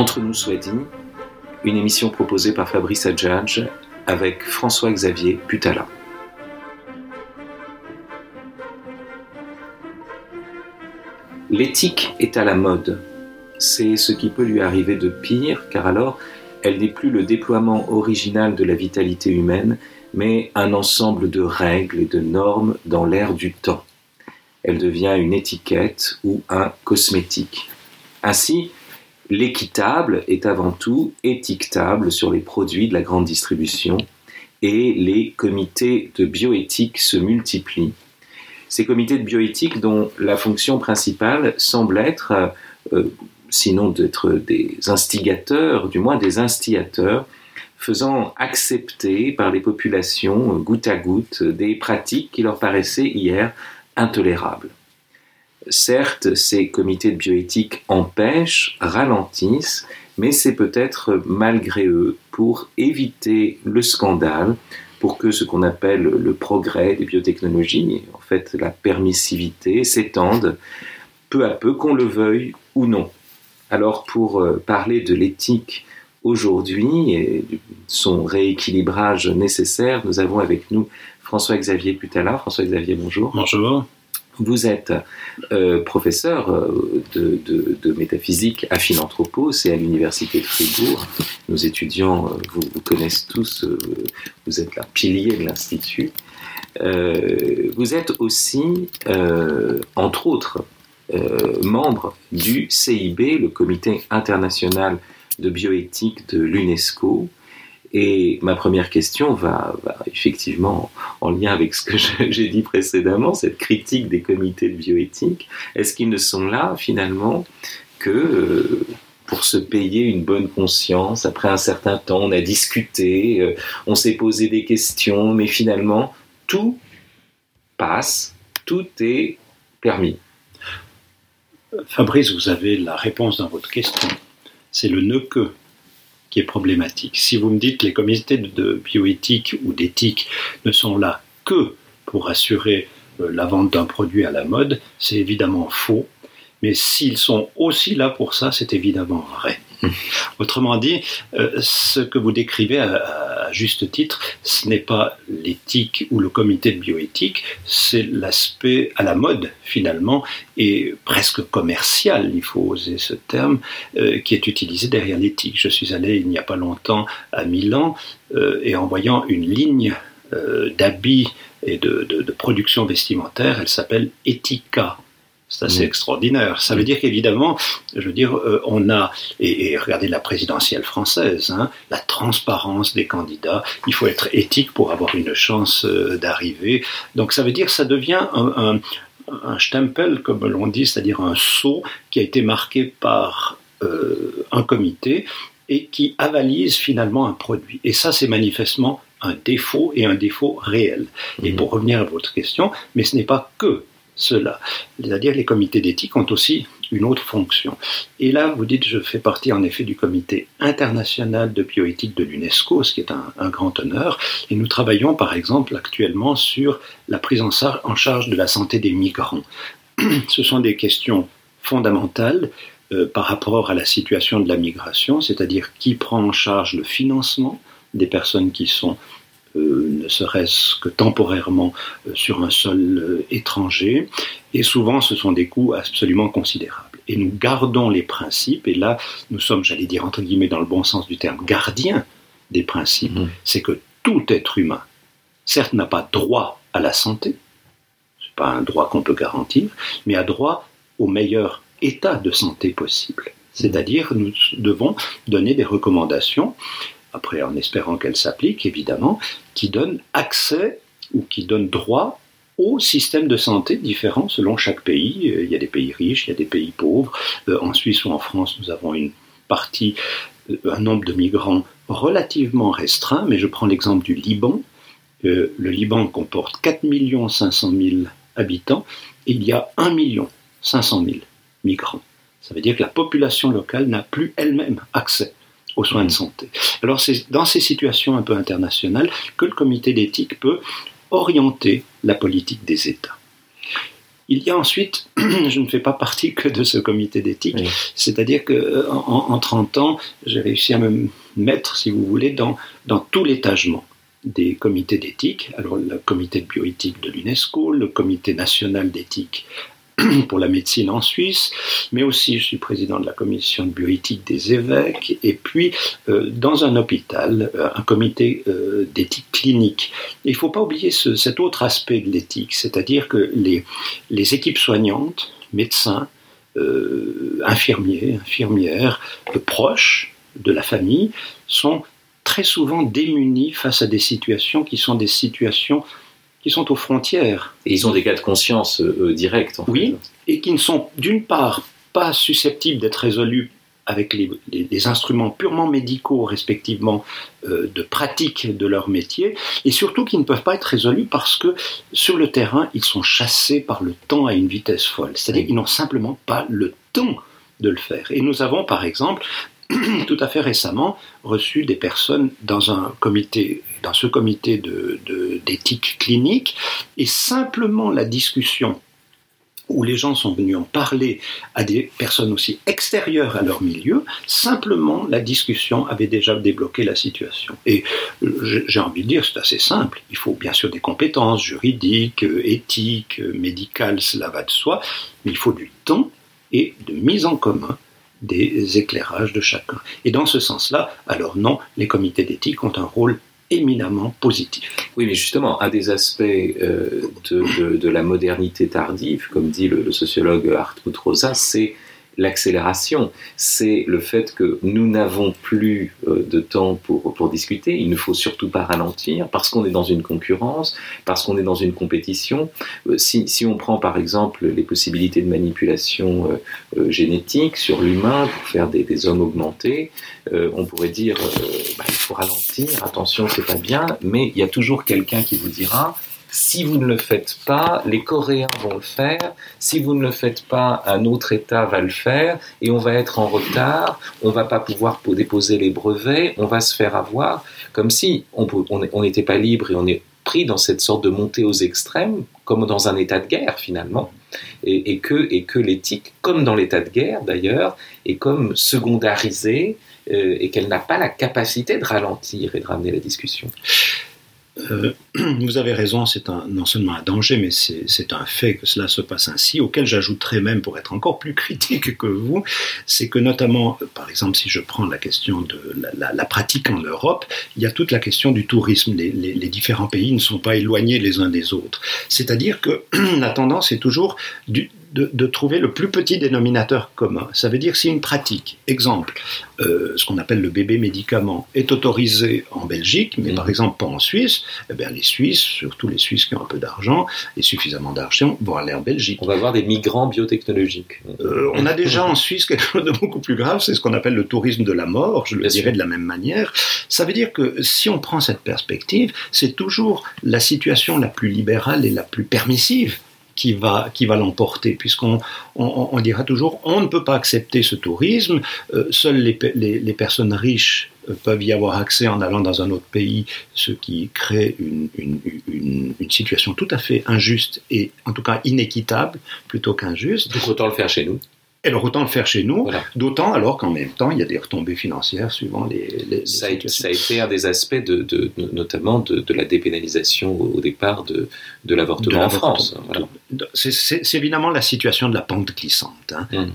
Entre nous soit dit, une émission proposée par Fabrice Adjadj avec François-Xavier Putala. L'éthique est à la mode. C'est ce qui peut lui arriver de pire, car alors elle n'est plus le déploiement original de la vitalité humaine, mais un ensemble de règles et de normes dans l'air du temps. Elle devient une étiquette ou un cosmétique. Ainsi, l'équitable est avant tout étiquetable sur les produits de la grande distribution et les comités de bioéthique se multiplient. Ces comités de bioéthique dont la fonction principale semble être, sinon d'être des instigateurs, du moins des instigateurs, faisant accepter par les populations, goutte à goutte, des pratiques qui leur paraissaient hier intolérables. Certes, ces comités de bioéthique empêchent, ralentissent, mais c'est peut-être malgré eux pour éviter le scandale, pour que ce qu'on appelle le progrès des biotechnologies, en fait la permissivité, s'étende peu à peu, qu'on le veuille ou non. Alors pour parler de l'éthique aujourd'hui et de son rééquilibrage nécessaire, nous avons avec nous François-Xavier Putala. François-Xavier, bonjour. Bonjour. Vous êtes professeur de métaphysique à Philanthropos et à l'université de Fribourg. Nos étudiants vous connaissent tous, vous êtes là, pilier de l'Institut. Vous êtes aussi, entre autres, membre du CIB, le Comité international de bioéthique de l'UNESCO. Et ma première question va effectivement en lien avec ce que j'ai dit précédemment, cette critique des comités de bioéthique. Est-ce qu'ils ne sont là, finalement, que pour se payer une bonne conscience? Après un certain temps, on a discuté, on s'est posé des questions, mais finalement, tout passe, tout est permis. Fabrice, vous avez la réponse dans votre question. C'est le « ne que » qui est problématique. Si vous me dites que les comités de bioéthique ou d'éthique ne sont là que pour assurer la vente d'un produit à la mode, c'est évidemment faux. Mais s'ils sont aussi là pour ça, c'est évidemment vrai. Autrement dit, ce que vous décrivez à juste titre, ce n'est pas l'éthique ou le comité de bioéthique, c'est l'aspect à la mode finalement, et presque commercial, il faut oser ce terme, qui est utilisé derrière l'éthique. Je suis allé il n'y a pas longtemps à Milan, et en voyant une ligne d'habits et de production vestimentaire, elle s'appelle Etica. C'est assez extraordinaire. Ça veut dire qu'évidemment, on a, et regardez la présidentielle française, la transparence des candidats, il faut être éthique pour avoir une chance d'arriver. Donc ça veut dire que ça devient un stempel, comme l'on dit, c'est-à-dire un sceau qui a été marqué par un comité et qui avalise finalement un produit. Et ça, c'est manifestement un défaut et un défaut réel. Et pour revenir à votre question, mais ce n'est pas que cela. C'est-à-dire les comités d'éthique ont aussi une autre fonction. Et là, vous dites, je fais partie en effet du comité international de bioéthique de l'UNESCO, ce qui est un grand honneur. Et nous travaillons par exemple actuellement sur la prise en charge de la santé des migrants. Ce sont des questions fondamentales par rapport à la situation de la migration, c'est-à-dire qui prend en charge le financement des personnes qui sont ne serait-ce que temporairement sur un sol étranger, et souvent ce sont des coûts absolument considérables. Et nous gardons les principes, et là nous sommes, j'allais dire entre guillemets dans le bon sens du terme, gardiens des principes. C'est que tout être humain, certes n'a pas droit à la santé, c'est pas un droit qu'on peut garantir, mais a droit au meilleur état de santé possible. C'est-à-dire nous devons donner des recommandations, après en espérant qu'elles s'appliquent évidemment, qui donnent accès ou qui donnent droit aux systèmes de santé différents selon chaque pays. Il y a des pays riches, il y a des pays pauvres. En Suisse ou en France, nous avons un nombre de migrants relativement restreint, mais je prends l'exemple du Liban. Le Liban comporte 4 500 000 habitants et il y a 1 500 000 migrants. Ça veut dire que la population locale n'a plus elle-même accès aux soins de santé. Alors c'est dans ces situations un peu internationales que le comité d'éthique peut orienter la politique des États. Il y a ensuite, je ne fais pas partie que de ce comité d'éthique, oui. C'est-à-dire qu'en 30 ans, j'ai réussi à me mettre, si vous voulez, dans tout l'étagement des comités d'éthique. Alors, le comité de bioéthique de l'UNESCO, le comité national d'éthique pour la médecine en Suisse, mais aussi je suis président de la commission de bioéthique des évêques, et puis dans un hôpital, un comité d'éthique clinique. Et il ne faut pas oublier cet autre aspect de l'éthique, c'est-à-dire que les équipes soignantes, médecins, infirmiers, infirmières, proches de la famille, sont très souvent démunis face à des situations qui sont des situations qui sont aux frontières. Et ils ont des cas de conscience directs, en fait. Oui, et qui ne sont d'une part pas susceptibles d'être résolus avec les instruments purement médicaux, respectivement, de pratique de leur métier, et surtout qui ne peuvent pas être résolus parce que, sur le terrain, ils sont chassés par le temps à une vitesse folle. C'est-à-dire qu'ils n'ont simplement pas le temps de le faire. Et nous avons, par exemple, tout à fait récemment, reçu des personnes dans ce comité d'éthique clinique, et simplement la discussion où les gens sont venus en parler à des personnes aussi extérieures à leur milieu, simplement la discussion avait déjà débloqué la situation. Et j'ai envie de dire, c'est assez simple. Il faut bien sûr des compétences juridiques, éthiques, médicales, cela va de soi, mais il faut du temps et de mise en commun des éclairages de chacun. Et dans ce sens-là, alors non, les comités d'éthique ont un rôle éminemment positif. Oui, mais justement, un des aspects de la modernité tardive, comme dit le sociologue Hartmut Rosa, c'est l'accélération. C'est le fait que nous n'avons plus de temps pour discuter. Il ne faut surtout pas ralentir parce qu'on est dans une concurrence, parce qu'on est dans une compétition. Si on prend par exemple les possibilités de manipulation génétique sur l'humain pour faire des hommes augmentés, on pourrait dire il faut ralentir, attention, c'est pas bien, mais il y a toujours quelqu'un qui vous dira: si vous ne le faites pas, les Coréens vont le faire. Si vous ne le faites pas, un autre État va le faire. Et on va être en retard. On ne va pas pouvoir déposer les brevets. On va se faire avoir. Comme si on n'était pas libre et on est pris dans cette sorte de montée aux extrêmes, comme dans un état de guerre finalement. Et que l'éthique, comme dans l'état de guerre d'ailleurs, est comme secondarisée et qu'elle n'a pas la capacité de ralentir et de ramener la discussion. Vous avez raison, c'est non seulement un danger, mais c'est un fait que cela se passe ainsi, auquel j'ajouterais même, pour être encore plus critique que vous, c'est que notamment, par exemple, si je prends la question de la pratique en Europe, il y a toute la question du tourisme. Les différents pays ne sont pas éloignés les uns des autres. C'est-à-dire que la tendance est toujours de trouver le plus petit dénominateur commun. Ça veut dire si une pratique, exemple, ce qu'on appelle le bébé médicament, est autorisé en Belgique, mais par exemple pas en Suisse, eh bien les Suisses, surtout les Suisses qui ont un peu d'argent et suffisamment d'argent, vont aller en Belgique. On va avoir des migrants biotechnologiques. On a déjà en Suisse quelque chose de beaucoup plus grave, c'est ce qu'on appelle le tourisme de la mort, je le dirais de la même manière. Ça veut dire que si on prend cette perspective, c'est toujours la situation la plus libérale et la plus permissive qui va l'emporter, puisqu'on dira toujours on ne peut pas accepter ce tourisme, seules les personnes riches peuvent y avoir accès en allant dans un autre pays, ce qui crée une situation tout à fait injuste et en tout cas inéquitable plutôt qu'injuste. Donc autant le faire chez nous. Alors autant le faire chez nous, voilà. D'autant alors qu'en même temps il y a des retombées financières suivant les situations. Ça a été un des aspects notamment de la dépénalisation au départ de l'avortement en France. Voilà. C'est évidemment la situation de la pente glissante.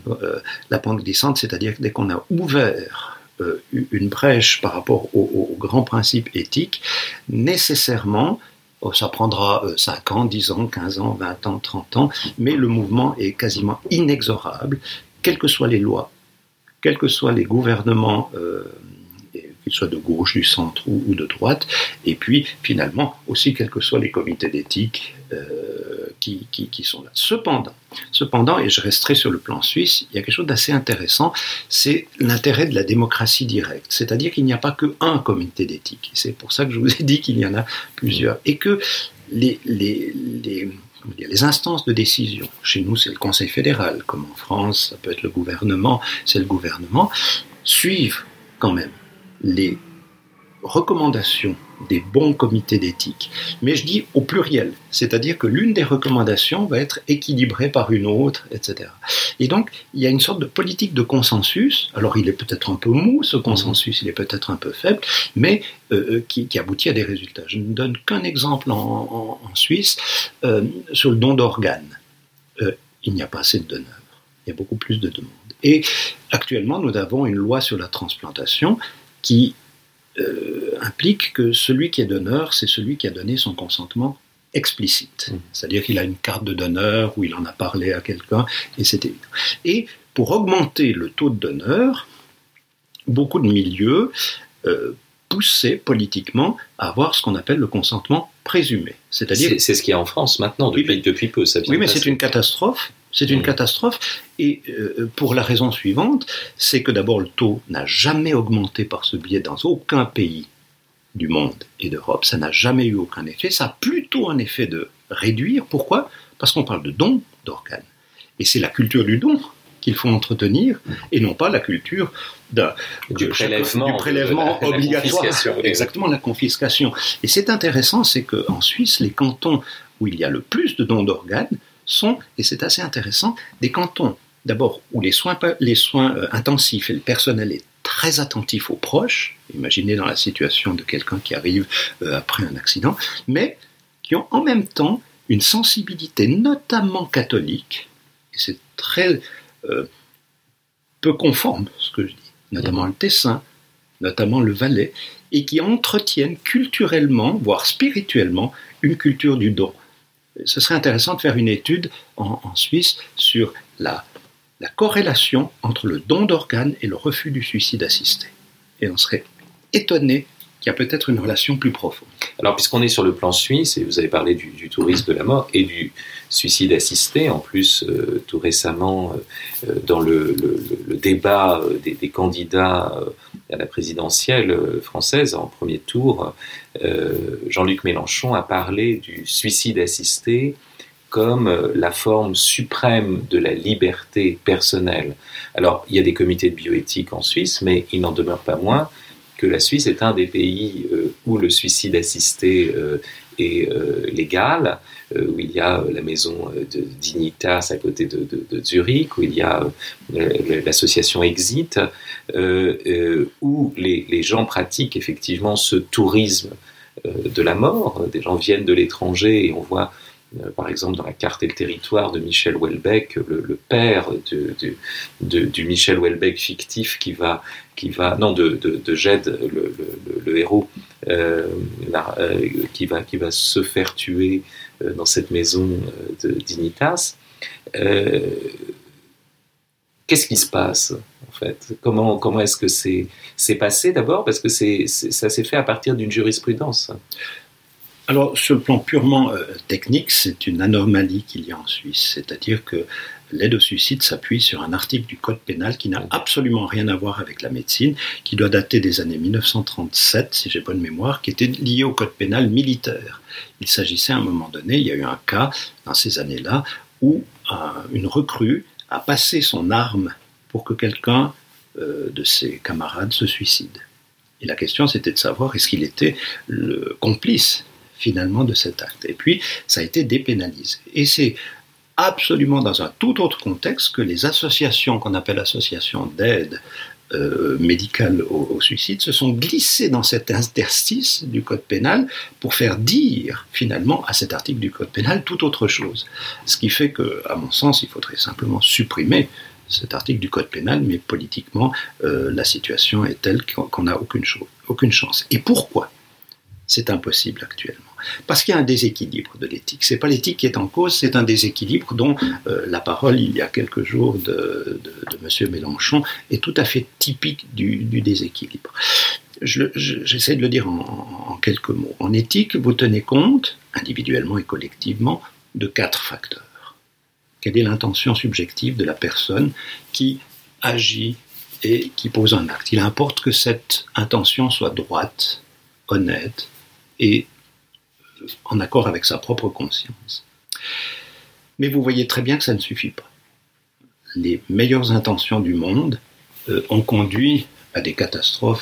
La pente glissante, c'est-à-dire que dès qu'on a ouvert une brèche par rapport aux grands principes éthiques, nécessairement, ça prendra 5 ans, 10 ans, 15 ans, 20 ans, 30 ans, mais le mouvement est quasiment inexorable, quelles que soient les lois, quels que soient les gouvernements, qu'ils soient de gauche, du centre ou de droite, et puis finalement aussi quels que soient les comités d'éthique qui sont là. Cependant, et je resterai sur le plan suisse, il y a quelque chose d'assez intéressant, c'est l'intérêt de la démocratie directe. C'est-à-dire qu'il n'y a pas qu'un comité d'éthique. C'est pour ça que je vous ai dit qu'il y en a plusieurs. Et que les instances de décision, chez nous c'est le Conseil fédéral, comme en France, ça peut être le gouvernement, c'est le gouvernement, suivent quand même les recommandations des bons comités d'éthique, mais je dis au pluriel, c'est-à-dire que l'une des recommandations va être équilibrée par une autre, etc. Et donc, il y a une sorte de politique de consensus, alors il est peut-être un peu mou, ce consensus, il est peut-être un peu faible, mais qui aboutit à des résultats. Je ne donne qu'un exemple en Suisse, sur le don d'organes. Il n'y a pas assez de donneurs, il y a beaucoup plus de demandes. Et actuellement, nous avons une loi sur la transplantation qui implique que celui qui est donneur, c'est celui qui a donné son consentement explicite. C'est-à-dire qu'il a une carte de donneur où il en a parlé à quelqu'un, et c'est évident. Et pour augmenter le taux de donneurs, beaucoup de milieux poussaient politiquement à avoir ce qu'on appelle le consentement présumé. C'est-à-dire c'est ce qu'il y a en France maintenant, depuis peu. Ça vient oui, mais c'est une catastrophe. C'est une catastrophe, et pour la raison suivante, c'est que d'abord le taux n'a jamais augmenté par ce biais dans aucun pays du monde et d'Europe, ça n'a jamais eu aucun effet, ça a plutôt un effet de réduire. Pourquoi ? Parce qu'on parle de don d'organes, et c'est la culture du don qu'il faut entretenir, et non pas la culture du prélèvement obligatoire. La exactement, la confiscation. Et c'est intéressant, c'est qu'en Suisse, les cantons où il y a le plus de dons d'organes sont, et c'est assez intéressant, des cantons, d'abord, où les soins intensifs et le personnel est très attentif aux proches, imaginez dans la situation de quelqu'un qui arrive après un accident, mais qui ont en même temps une sensibilité notamment catholique, et c'est très peu conforme ce que je dis, notamment le Tessin, notamment le Valais, et qui entretiennent culturellement, voire spirituellement, une culture du don. Ce serait intéressant de faire une étude en Suisse sur la corrélation entre le don d'organes et le refus du suicide assisté. Et on serait étonné qu'il y a peut-être une relation plus profonde. Alors, puisqu'on est sur le plan suisse, et vous avez parlé du tourisme de la mort et du suicide assisté, en plus, tout récemment, dans le débat des candidats à la présidentielle française, en premier tour, Jean-Luc Mélenchon a parlé du suicide assisté comme la forme suprême de la liberté personnelle. Alors, il y a des comités de bioéthique en Suisse, mais il n'en demeure pas moins que la Suisse est un des pays où le suicide assisté est légal, où il y a la maison de Dignitas à côté de Zurich, où il y a l'association Exit, où les gens pratiquent effectivement ce tourisme de la mort. Des gens viennent de l'étranger et on voit par exemple dans la carte et le territoire de Michel Houellebecq, le père du Michel Houellebecq fictif qui va de Ged, le héros, qui va se faire tuer dans cette maison de Dignitas. Qu'est-ce qui se passe en fait ? Comment est-ce que c'est passé d'abord ? Parce que ça s'est fait à partir d'une jurisprudence. Alors, sur le plan purement technique, c'est une anomalie qu'il y a en Suisse. C'est-à-dire que l'aide au suicide s'appuie sur un article du Code pénal qui n'a absolument rien à voir avec la médecine, qui doit dater des années 1937, si j'ai bonne mémoire, qui était lié au Code pénal militaire. Il s'agissait à un moment donné, il y a eu un cas dans ces années-là, où une recrue a passé son arme pour que quelqu'un de ses camarades se suicide. Et la question, c'était de savoir est-ce qu'il était le complice finalement de cet acte. Et puis, ça a été dépénalisé. Et c'est absolument dans un tout autre contexte que les associations qu'on appelle associations d'aide médicale au suicide se sont glissées dans cet interstice du Code pénal pour faire dire finalement à cet article du Code pénal tout autre chose. Ce qui fait que, à mon sens, il faudrait simplement supprimer cet article du Code pénal, mais politiquement, la situation est telle qu'on n'a aucune chance. Et pourquoi c'est impossible actuellement? Parce qu'il y a un déséquilibre de l'éthique. Ce n'est pas l'éthique qui est en cause, c'est un déséquilibre dont la parole, il y a quelques jours, de M. Mélenchon est tout à fait typique du déséquilibre. J'essaie de le dire en quelques mots. En éthique, vous tenez compte, individuellement et collectivement, de 4 facteurs. Quelle est l'intention subjective de la personne qui agit et qui pose un acte? Il importe que cette intention soit droite, honnête et en accord avec sa propre conscience. Mais vous voyez très bien que ça ne suffit pas. Les meilleures intentions du monde ont conduit à des catastrophes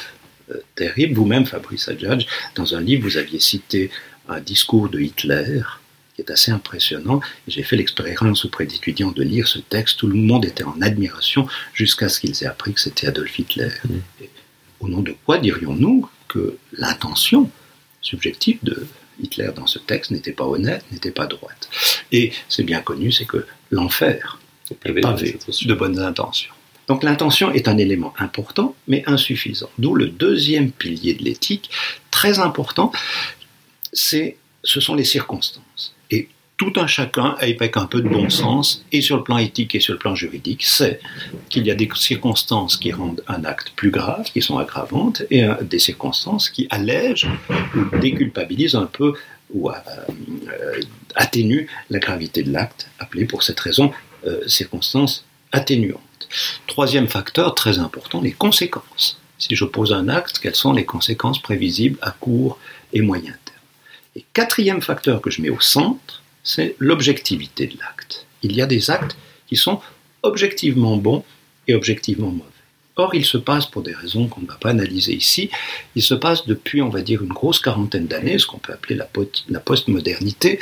terrible. Vous-même, Fabrice Adjadj, dans un livre, vous aviez cité un discours de Hitler qui est assez impressionnant. J'ai fait l'expérience auprès d'étudiants de lire ce texte. Tout le monde était en admiration jusqu'à ce qu'ils aient appris que c'était Adolf Hitler. Et au nom de quoi dirions-nous que l'intention subjective de Hitler dans ce texte n'était pas honnête, n'était pas droite? Et c'est bien connu, c'est que l'enfer est pavé de bonnes intentions. Donc l'intention est un élément important, mais insuffisant. D'où le deuxième pilier de l'éthique, très important, ce sont les circonstances. Et tout un chacun, avec un peu de bon sens, et sur le plan éthique et sur le plan juridique, sait qu'il y a des circonstances qui rendent un acte plus grave, qui sont aggravantes, et des circonstances qui allègent ou déculpabilisent un peu ou atténuent la gravité de l'acte, appelée pour cette raison circonstances atténuantes. Troisième facteur très important, les conséquences. Si je pose un acte, quelles sont les conséquences prévisibles à court et moyen terme? Et quatrième facteur que je mets au centre, c'est l'objectivité de l'acte. Il y a des actes qui sont objectivement bons et objectivement mauvais. Or, il se passe, pour des raisons qu'on ne va pas analyser ici, il se passe depuis, on va dire, une grosse quarantaine d'années, ce qu'on peut appeler la postmodernité,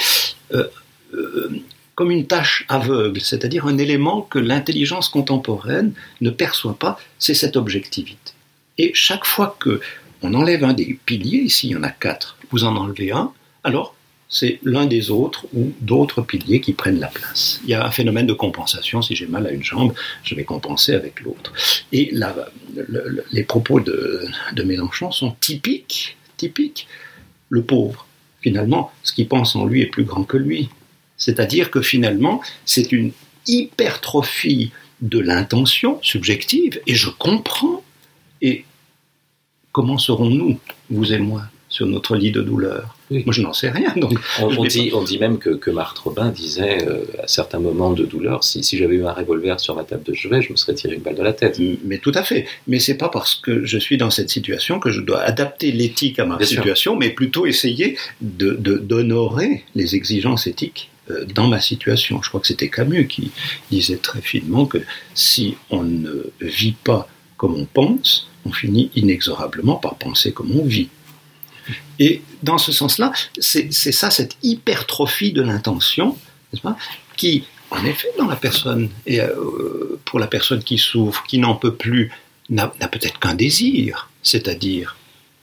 comme une tâche aveugle, c'est-à-dire un élément que l'intelligence contemporaine ne perçoit pas, c'est cette objectivité. Et chaque fois qu'on enlève un des piliers, ici il y en a 4, vous en enlevez un, alors c'est l'un des autres ou d'autres piliers qui prennent la place. Il y a un phénomène de compensation, si j'ai mal à une jambe, je vais compenser avec l'autre. Et les propos de Mélenchon sont typiques. Le pauvre, finalement, ce qu'il pense en lui est plus grand que lui. C'est-à-dire que finalement, c'est une hypertrophie de l'intention subjective, et je comprends. Et comment serons-nous, vous et moi, sur notre lit de douleur? Oui. Moi, je n'en sais rien. Donc, on dit même que Marthe Robin disait, à certains moments de douleur, si j'avais eu un revolver sur ma table de chevet, je me serais tiré une balle dans la tête. Mais tout à fait. Mais c'est pas parce que je suis dans cette situation que je dois adapter l'éthique à ma situation, mais plutôt essayer d'honorer les exigences éthiques dans ma situation. Je crois que c'était Camus qui disait très finement que si on ne vit pas comme on pense, on finit inexorablement par penser comme on vit. Et dans ce sens-là, c'est ça, cette hypertrophie de l'intention, n'est-ce pas, qui, en effet, dans la personne, et pour la personne qui souffre, qui n'en peut plus, n'a peut-être qu'un désir, c'est-à-dire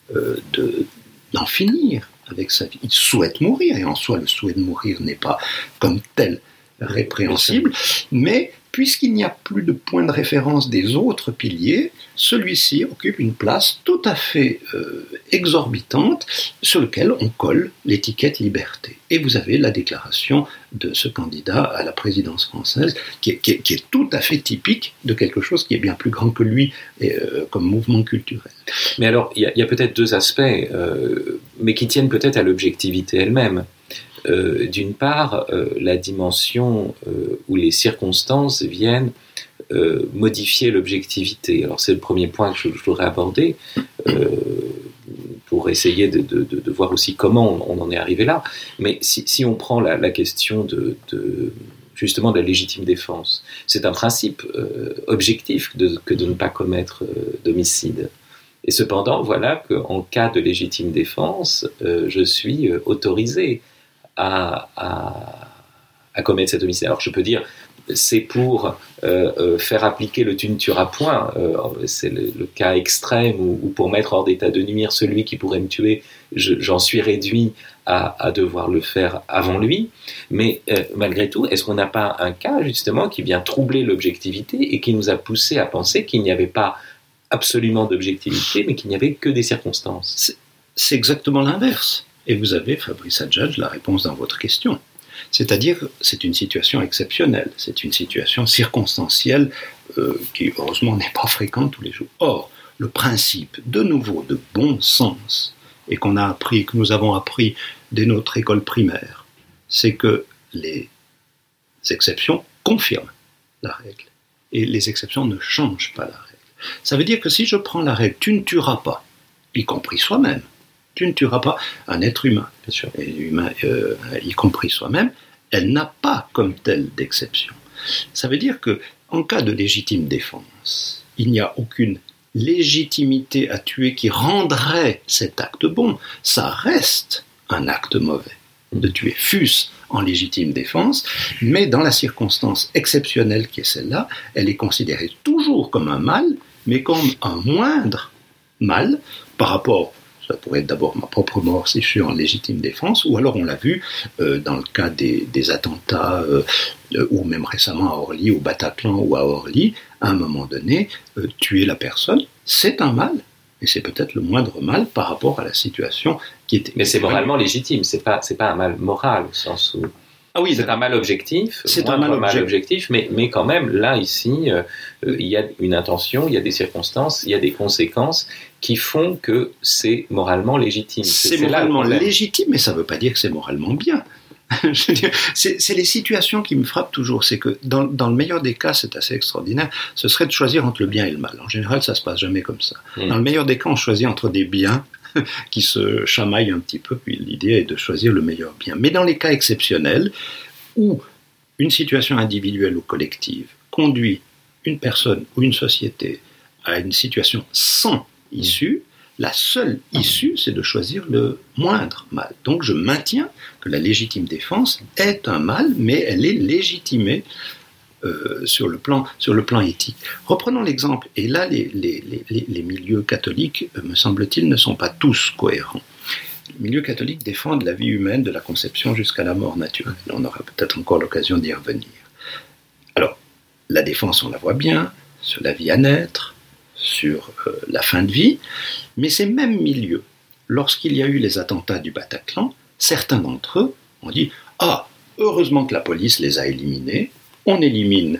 d'en finir avec sa vie. Il souhaite mourir, et en soi, le souhait de mourir n'est pas comme tel répréhensible, mais puisqu'il n'y a plus de point de référence des autres piliers, celui-ci occupe une place tout à fait exorbitante sur laquelle on colle l'étiquette liberté. Et vous avez la déclaration de ce candidat à la présidence française qui est tout à fait typique de quelque chose qui est bien plus grand que lui comme mouvement culturel. Mais alors, il y a peut-être deux aspects, mais qui tiennent peut-être à l'objectivité elle-même. D'une part, la dimension où les circonstances viennent modifier l'objectivité. Alors c'est le premier point que je voudrais aborder pour essayer de voir aussi comment on en est arrivé là. Mais si on prend la question justement de la légitime défense, c'est un principe objectif que de ne pas commettre d'homicide. Et cependant, voilà qu'en cas de légitime défense, je suis autorisé à commettre cet homicide. Alors je peux dire, c'est pour faire appliquer le tu ne tueras point, c'est le cas extrême où pour mettre hors d'état de nuire celui qui pourrait me tuer, j'en suis réduit à devoir le faire avant lui. Mais malgré tout, est-ce qu'on n'a pas un cas justement qui vient troubler l'objectivité et qui nous a poussé à penser qu'il n'y avait pas absolument d'objectivité, mais qu'il n'y avait que des circonstances? C'est exactement l'inverse. Et vous avez, Fabrice Adjadj, la réponse dans votre question. C'est-à-dire que c'est une situation exceptionnelle, c'est une situation circonstancielle qui, heureusement, n'est pas fréquente tous les jours. Or, le principe, de nouveau, de bon sens, et que nous avons appris dès notre école primaire, c'est que les exceptions confirment la règle. Et les exceptions ne changent pas la règle. Ça veut dire que si je prends la règle « tu ne tueras pas », y compris soi-même, tu ne tueras pas un être humain, bien sûr, y compris soi-même, elle n'a pas comme telle d'exception. Ça veut dire qu'en cas de légitime défense, il n'y a aucune légitimité à tuer qui rendrait cet acte bon, ça reste un acte mauvais de tuer, fût-ce en légitime défense, mais dans la circonstance exceptionnelle qui est celle-là, elle est considérée toujours comme un mal, mais comme un moindre mal par rapport, ça pourrait être d'abord ma propre mort si je suis en légitime défense, ou alors on l'a vu dans le cas des attentats, ou même récemment à Orly, au Bataclan ou à Orly, à un moment donné, tuer la personne, c'est un mal, et c'est peut-être le moindre mal par rapport à la situation qui était... Mais c'est moralement légitime, c'est pas un mal moral, au sens où... Ah oui, c'est un mal objectif, c'est un mal objectif, mais quand même, là, ici, il y a une intention, il y a des circonstances, il y a des conséquences qui font que c'est moralement légitime. C'est moralement légitime, mais ça ne veut pas dire que c'est moralement bien. Je veux dire, c'est les situations qui me frappent toujours. C'est que dans le meilleur des cas, c'est assez extraordinaire, ce serait de choisir entre le bien et le mal. En général, ça ne se passe jamais comme ça. Dans le meilleur des cas, on choisit entre des biens qui se chamaillent un petit peu, puis l'idée est de choisir le meilleur bien. Mais dans les cas exceptionnels, où une situation individuelle ou collective conduit une personne ou une société à une situation sans issue, la seule issue, c'est de choisir le moindre mal. Donc je maintiens que la légitime défense est un mal, mais elle est légitimée sur le plan éthique. Reprenons l'exemple, et là les milieux catholiques, me semble-t-il, ne sont pas tous cohérents. Les milieux catholiques défendent la vie humaine de la conception jusqu'à la mort naturelle. On aura peut-être encore l'occasion d'y revenir. Alors, la défense, on la voit bien, sur la vie à naître, sur la fin de vie, mais ces mêmes milieux, lorsqu'il y a eu les attentats du Bataclan, certains d'entre eux ont dit « Ah, heureusement que la police les a éliminés, on élimine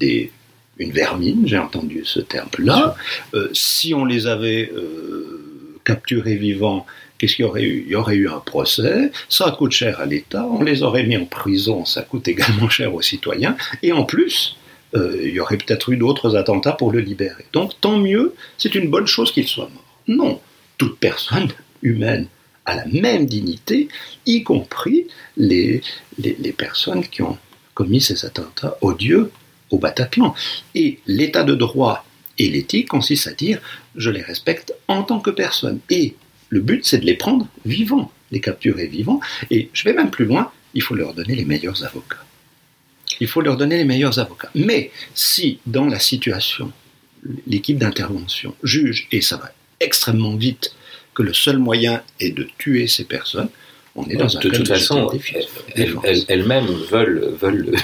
une vermine, j'ai entendu ce terme-là. Si on les avait capturés vivants, qu'est-ce qu'il y aurait eu ? Il y aurait eu un procès, ça coûte cher à l'État, on les aurait mis en prison, ça coûte également cher aux citoyens, et en plus, il y aurait peut-être eu d'autres attentats pour le libérer. Donc tant mieux, c'est une bonne chose qu'il soit mort. Non, toute personne humaine a la même dignité, y compris les personnes qui ont commis ces attentats odieux au Bataclan. Et l'état de droit et l'éthique consistent à dire je les respecte en tant que personne. Et le but, c'est de les prendre vivants, les capturer vivants. Et je vais même plus loin, il faut leur donner les meilleurs avocats. Il faut leur donner les meilleurs avocats. Mais si, dans la situation, l'équipe d'intervention juge, et ça va extrêmement vite, que le seul moyen est de tuer ces personnes, on est dans un cas de toute façon, elles-mêmes veulent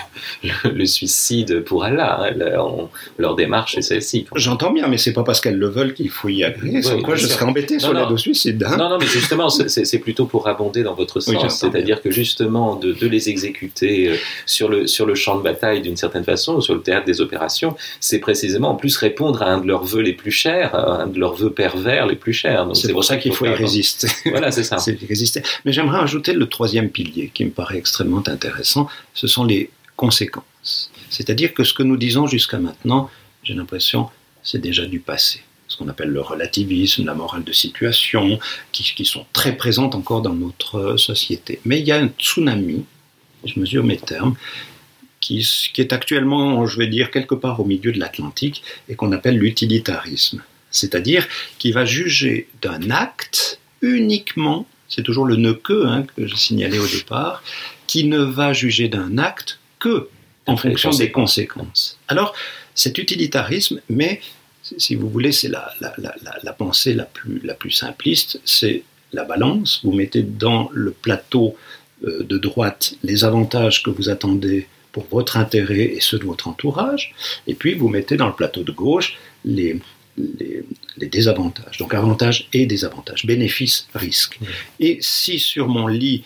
le suicide pour Allah. Leur démarche est celle-ci. J'entends bien, mais c'est pas parce qu'elles le veulent qu'il faut y agréer. Sans quoi je serais embêté sur l'aide au suicide. Hein. Non, mais justement, c'est plutôt pour abonder dans votre sens. Oui, c'est-à-dire que justement, de les exécuter sur le champ de bataille d'une certaine façon, sur le théâtre des opérations, c'est précisément en plus répondre à un de leurs vœux les plus chers, à un de leurs vœux pervers les plus chers. Donc, c'est pour ça qu'il faut y résister. Voilà, c'est ça. C'est y résister. Mais j'aimerais ajouter le troisième pilier qui me paraît extrêmement intéressant, ce sont les conséquences. C'est-à-dire que ce que nous disons jusqu'à maintenant, j'ai l'impression, c'est déjà du passé. Ce qu'on appelle le relativisme, la morale de situation, qui sont très présentes encore dans notre société. Mais il y a un tsunami, je mesure mes termes, qui est actuellement, je vais dire, quelque part au milieu de l'Atlantique, et qu'on appelle l'utilitarisme. C'est-à-dire qui va juger d'un acte uniquement, c'est toujours le ne que je signalais au départ, qui ne va juger d'un acte que en fonction des conséquences. Alors, cet utilitarisme, mais si vous voulez, c'est la pensée la plus simpliste, c'est la balance. Vous mettez dans le plateau de droite les avantages que vous attendez pour votre intérêt et ceux de votre entourage, et puis vous mettez dans le plateau de gauche les désavantages, donc avantages et désavantages, bénéfices, risques. Et si sur mon lit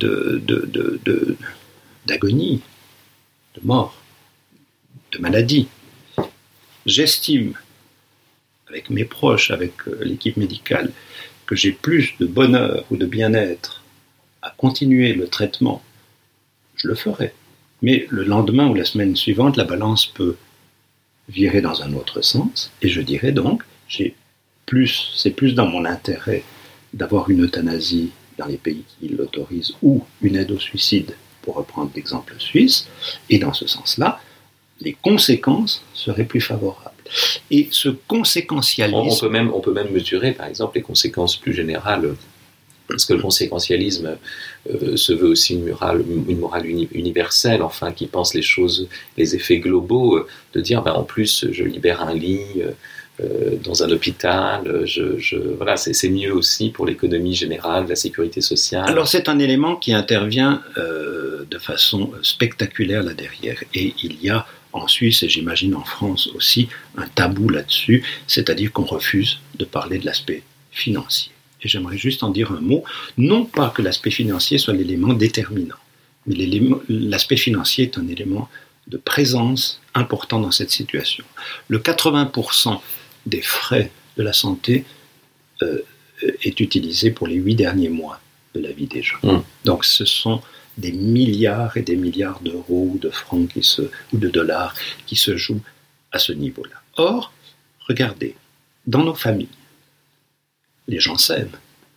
d'agonie, de mort, de maladie, j'estime, avec mes proches, avec l'équipe médicale, que j'ai plus de bonheur ou de bien-être à continuer le traitement, je le ferai. Mais le lendemain ou la semaine suivante, la balance peut virer dans un autre sens, et je dirais donc, c'est plus dans mon intérêt d'avoir une euthanasie dans les pays qui l'autorisent, ou une aide au suicide, pour reprendre l'exemple suisse, et dans ce sens-là, les conséquences seraient plus favorables. Et ce conséquentialisme... On peut même mesurer, par exemple, les conséquences plus générales, parce que le conséquentialisme se veut aussi une morale universelle, enfin, qui pense les choses, les effets globaux, de dire, en plus, je libère un lit dans un hôpital, voilà, c'est mieux aussi pour l'économie générale, la sécurité sociale. Alors c'est un élément qui intervient de façon spectaculaire là derrière, et il y a en Suisse, et j'imagine en France aussi, un tabou là-dessus, c'est-à-dire qu'on refuse de parler de l'aspect financier. Et j'aimerais juste en dire un mot, non pas que l'aspect financier soit l'élément déterminant, mais l'aspect financier est un élément de présence important dans cette situation. Le 80% des frais de la santé est utilisé pour les 8 derniers mois de la vie des gens. Donc ce sont des milliards et des milliards d'euros, de francs ou de dollars qui se jouent à ce niveau-là. Or, regardez, dans nos familles, les gens s'aiment,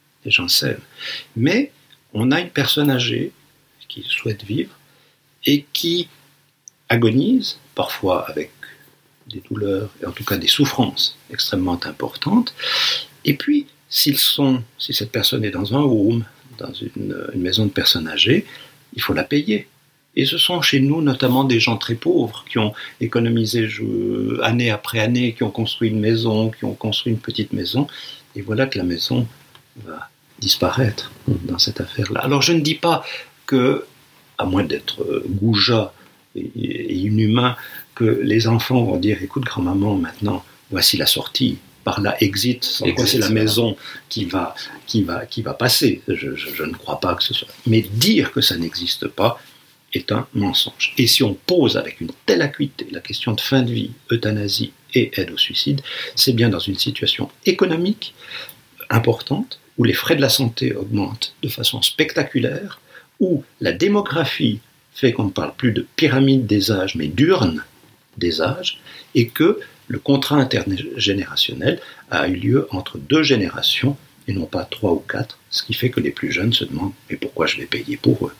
mais on a une personne âgée qui souhaite vivre et qui agonise, parfois avec des douleurs, et en tout cas des souffrances extrêmement importantes. Et puis, si cette personne est dans un home, dans une maison de personnes âgées, il faut la payer. Et ce sont chez nous notamment des gens très pauvres qui ont économisé année après année, qui ont construit une maison, qui ont construit une petite maison, et voilà que la maison va disparaître dans cette affaire-là. Alors je ne dis pas que, à moins d'être goujat et inhumain, que les enfants vont dire « Écoute, grand-maman, maintenant, voici la sortie. Par là, exit, sans quoi c'est la maison qui va passer. » Je ne crois pas que ce soit... Mais dire que ça n'existe pas est un mensonge. Et si on pose avec une telle acuité la question de fin de vie, euthanasie et aide au suicide, c'est bien dans une situation économique importante, où les frais de la santé augmentent de façon spectaculaire, où la démographie fait qu'on ne parle plus de pyramide des âges, mais d'urne des âges, et que le contrat intergénérationnel a eu lieu entre 2 générations, et non pas 3 ou 4, ce qui fait que les plus jeunes se demandent « mais pourquoi je vais payer pour eux ?»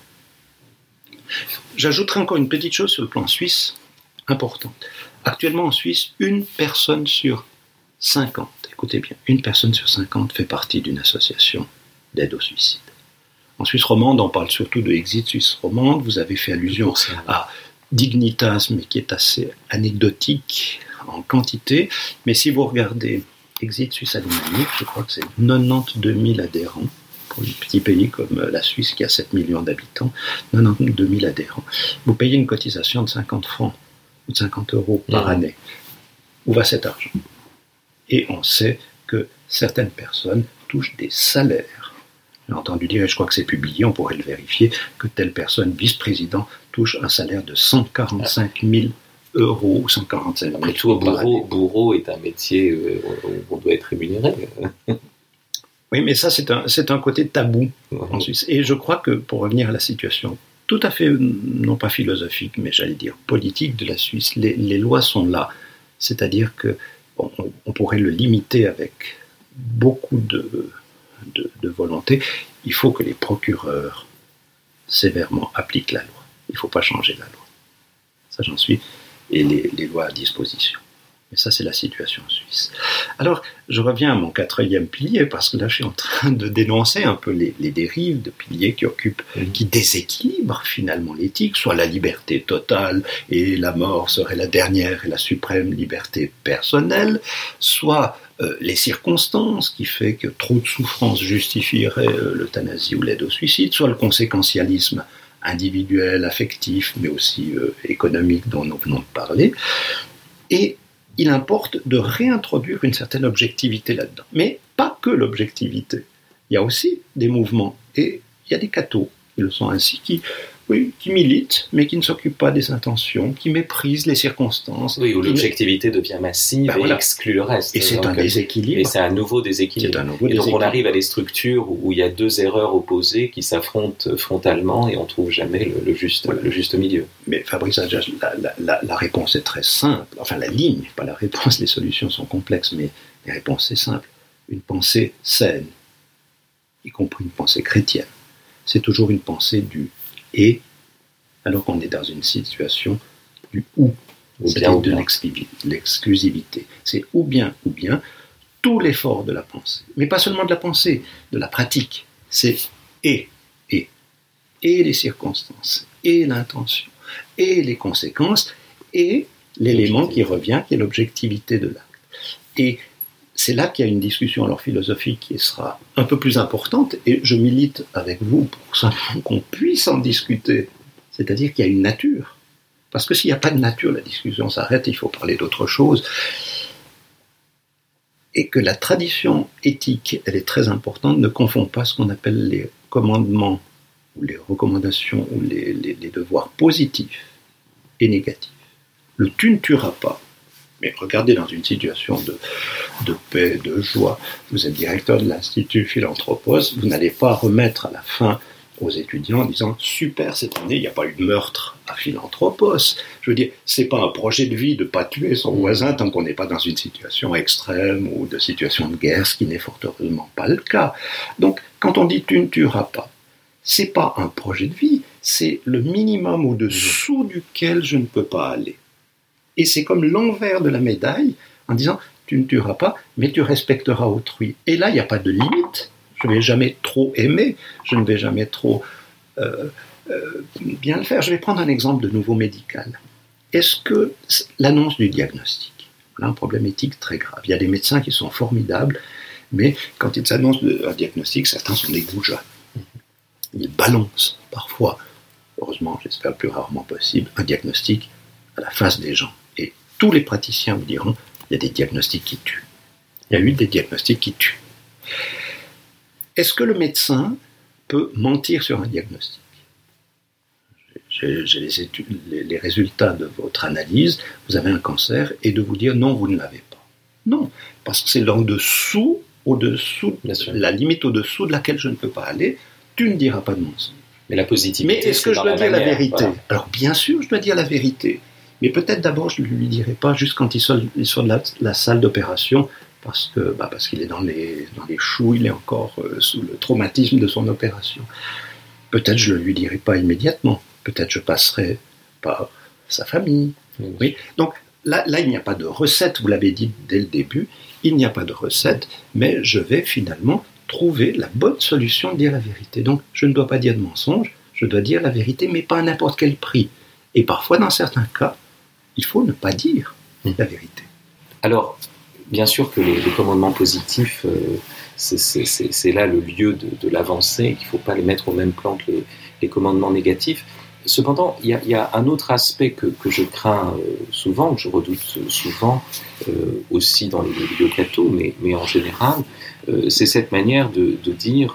J'ajouterai encore une petite chose sur le plan suisse, importante. Actuellement en Suisse, 1 personne sur 50, écoutez bien, 1 personne sur 50 fait partie d'une association d'aide au suicide. En Suisse romande, on parle surtout de Exit Suisse romande, vous avez fait allusion à Dignitas, mais qui est assez anecdotique en quantité, mais si vous regardez Exit Suisse alémanique, je crois que c'est 92 000 adhérents, pour un petit pays comme la Suisse qui a 7 millions d'habitants, 92 000 adhérents. Vous payez une cotisation de 50 francs ou de 50 euros par année. Où va cet argent ? Et on sait que certaines personnes touchent des salaires. J'ai entendu dire, et je crois que c'est publié, on pourrait le vérifier, que telle personne, vice-président, touche un salaire de 145 000 euros ou 145 000 Après tout, bourreau est un métier où on doit être rémunéré. Oui, mais ça, c'est un côté tabou en Suisse. Et je crois que, pour revenir à la situation tout à fait, non pas philosophique, mais j'allais dire politique de la Suisse, les lois sont là. C'est-à-dire que on pourrait le limiter avec beaucoup de volonté. Il faut que les procureurs sévèrement appliquent la loi. Il ne faut pas changer la loi. Ça, j'en suis. Et les lois à disposition. Mais ça, c'est la situation suisse. Alors, je reviens à mon 4e pilier, parce que là, je suis en train de dénoncer un peu les dérives de piliers qui déséquilibrent finalement l'éthique, soit la liberté totale et la mort serait la dernière et la suprême liberté personnelle, soit les circonstances qui fait que trop de souffrance justifierait l'euthanasie ou l'aide au suicide, soit le conséquentialisme individuel, affectif, mais aussi économique dont nous venons de parler. Et il importe de réintroduire une certaine objectivité là-dedans. Mais pas que l'objectivité. Il y a aussi des mouvements, et il y a des cathos, ils le sont ainsi, qui militent, mais qui ne s'occupent pas des intentions, qui méprisent les circonstances. Oui, où l'objectivité devient massive et exclut le reste. Et c'est un déséquilibre. Et c'est un nouveau déséquilibre. Et donc on arrive à des structures où il y a 2 erreurs opposées qui s'affrontent frontalement et on ne trouve jamais le juste milieu. Mais Fabrice Adjach, la réponse est très simple. Enfin, la ligne, pas la réponse, les solutions sont complexes, mais la réponse est simple. Une pensée saine, y compris une pensée chrétienne, c'est toujours une pensée du « et », alors qu'on est dans une situation du « ou ». c'est-à-dire de l'exclusivité. C'est ou bien, tout l'effort de la pensée. Mais pas seulement de la pensée, de la pratique. C'est et les circonstances, et l'intention, et les conséquences, et l'élément qui revient, qui est l'objectivité de l'acte. Et c'est là qu'il y a une discussion alors philosophique qui sera un peu plus importante, et je milite avec vous pour simplement qu'on puisse en discuter. C'est-à-dire qu'il y a une nature. Parce que s'il n'y a pas de nature, la discussion s'arrête, il faut parler d'autre chose. Et que la tradition éthique, elle est très importante, ne confond pas ce qu'on appelle les commandements, ou les recommandations, ou les devoirs positifs et négatifs. Le « tu ne tueras pas », mais regardez dans une situation de paix, de joie, vous êtes directeur de l'Institut Philanthropos, vous n'allez pas remettre à la fin aux étudiants en disant « super, cette année, il n'y a pas eu de meurtre à Philanthropos ». Je veux dire, c'est pas un projet de vie de ne pas tuer son voisin tant qu'on n'est pas dans une situation extrême ou de situation de guerre, ce qui n'est fort heureusement pas le cas. Donc, quand on dit « tu ne tueras pas », c'est pas un projet de vie, c'est le minimum au-dessous duquel je ne peux pas aller. Et c'est comme l'envers de la médaille en disant « tu ne tueras pas, mais tu respecteras autrui ». Et là, il n'y a pas de limite. Je ne vais jamais trop aimer, je ne vais jamais trop bien le faire. Je vais prendre un exemple de nouveau médical. Est-ce que l'annonce du diagnostic, là, un problème éthique très grave. Il y a des médecins qui sont formidables, mais quand ils annoncent un diagnostic, certains sont des goujats. Ils balancent parfois, heureusement, j'espère le plus rarement possible, un diagnostic à la face des gens. Et tous les praticiens vous diront, il y a des diagnostics qui tuent. Il y a eu des diagnostics qui tuent. Est-ce que le médecin peut mentir sur un diagnostic ? J'ai les résultats de votre analyse, vous avez un cancer, et de vous dire non, vous ne l'avez pas. Non, parce que c'est au-dessous, la limite au-dessous de laquelle je ne peux pas aller, tu ne diras pas de mensonge. Mais la positivité, mais est-ce que je dois dire la vérité ? Voilà. Alors bien sûr, je dois dire la vérité, mais peut-être d'abord je ne lui dirai pas juste quand il sort de la salle d'opération, parce qu'il est dans les choux, il est encore sous le traumatisme de son opération. Peut-être je ne le lui dirai pas immédiatement, peut-être je passerai par sa famille. Oui. Donc là, il n'y a pas de recette, vous l'avez dit dès le début, il n'y a pas de recette, mais je vais finalement trouver la bonne solution de dire la vérité. Donc je ne dois pas dire de mensonge, je dois dire la vérité, mais pas à n'importe quel prix. Et parfois, dans certains cas, il faut ne pas dire la vérité. Alors, bien sûr que les commandements positifs, c'est là le lieu de l'avancée, qu'il ne faut pas les mettre au même plan que les commandements négatifs. Cependant, il y a un autre aspect que je crains souvent, que je redoute souvent, aussi dans les milieux catho, mais en général, c'est cette manière de dire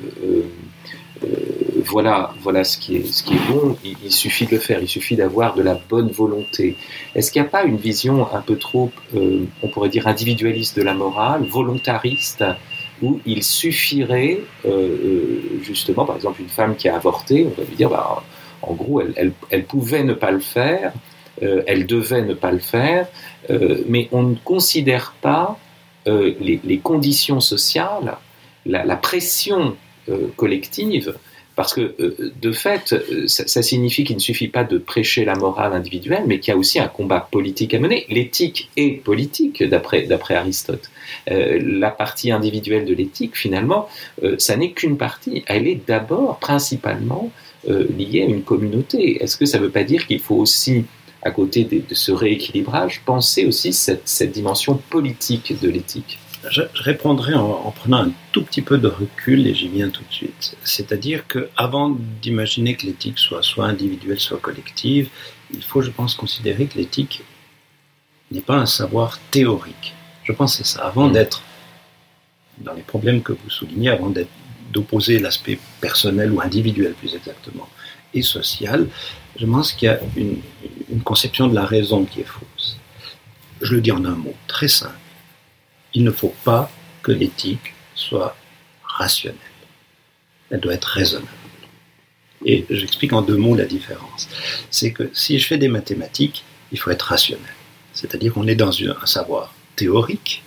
voilà ce qui est bon, il suffit de le faire, il suffit d'avoir de la bonne volonté. Est-ce qu'il n'y a pas une vision un peu trop, on pourrait dire, individualiste de la morale, volontariste, où il suffirait, justement, par exemple, une femme qui a avorté, on va lui dire, en gros, elle pouvait ne pas le faire, elle devait ne pas le faire, mais on ne considère pas les conditions sociales, la pression collective, parce que de fait, ça signifie qu'il ne suffit pas de prêcher la morale individuelle, mais qu'il y a aussi un combat politique à mener. L'éthique est politique, d'après Aristote. La partie individuelle de l'éthique, finalement, ça n'est qu'une partie. Elle est d'abord, principalement, liée à une communauté. Est-ce que ça ne veut pas dire qu'il faut aussi, à côté de ce rééquilibrage, penser aussi cette dimension politique de l'éthique ? Je répondrai en prenant un tout petit peu de recul, et j'y viens tout de suite. C'est-à-dire qu'avant d'imaginer que l'éthique soit individuelle, soit collective, il faut, je pense, considérer que l'éthique n'est pas un savoir théorique. Je pense que c'est ça. Avant d'être dans les problèmes que vous soulignez, avant d'opposer l'aspect personnel ou individuel, plus exactement, et social, je pense qu'il y a une conception de la raison qui est fausse. Je le dis en un mot, très simple. Il ne faut pas que l'éthique soit rationnelle. Elle doit être raisonnable. Et j'explique en 2 mots la différence. C'est que si je fais des mathématiques, il faut être rationnel. C'est-à-dire qu'on est dans un savoir théorique